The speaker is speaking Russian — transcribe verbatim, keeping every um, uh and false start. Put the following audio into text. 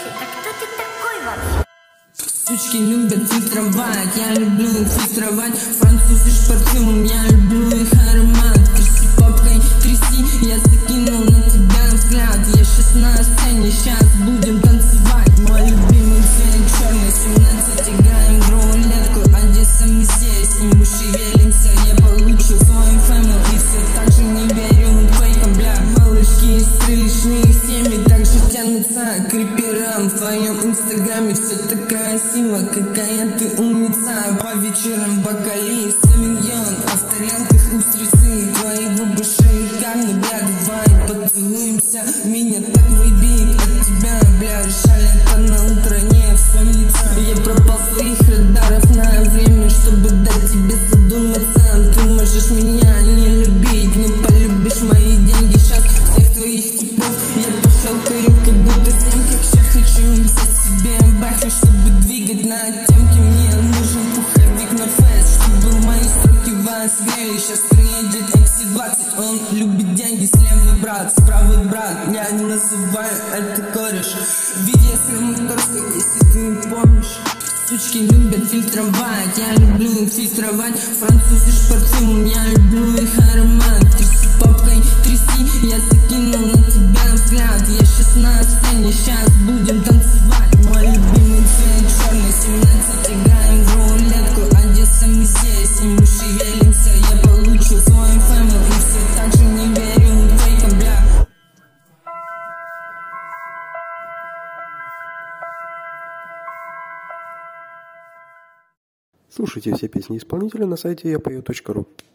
Так кто ты такой вообще? Сучки любят фильтровать, я люблю их фильтровать. Французы ж парфюм, я люблю их аромат. Тряси попкой, тряси, я закинул на тебя взгляд. Я сейчас на сцене, сейчас будем танцевать. Мой любимый цвет черный, семнадцать, играем в рулетку. Одесса, мы здесь, и мы шевелимся. Я получу свой фэмил и все так же не верю фейкам, бля. Малышки из приличных семей также тянутся к рэперам. В твоем инстаграме все такая сила, какая ты умница. По вечерам бокали, савиньон, а в тарелках устрицы. Твои губы шикарны, бля, давай поцелуемся. Меня так выбит от тебя, бля, жаль, это на утро не вспомнится. Я пропал с своих радаров на время, чтобы дать тебе задуматься. Ты можешь меня не любить, но полюбишь мои деньги. Сейчас всех твоих типов я пошелкаю, как будто съемки. Сейчас хочу взять себе бахи, чтобы двигать на темке. Мне нужен пуховик на фест, чтобы мои строки вас грели. Сейчас приедет икс двадцать, он любит деньги. Слева брат, справа брат, я не называю это кореш. Видео с Моторской, если ты помнишь. Сучки любят фильтровать, я люблю их фильтровать. Французы ж парфюм, я люблю их аромат. Тряси попкой, тряси, я закинул на тебя взгляд. Я сейчас на сцене, сейчас будем танцевать. Мой любимый цвет черный, семнадцать, играем в рулетку. Одесса, мы здесь, и мы шевелимся. Я получу свой фэмил и все так же не верю фейкам, бля. Слушайте все песни исполнителя на сайте я пою точка ру.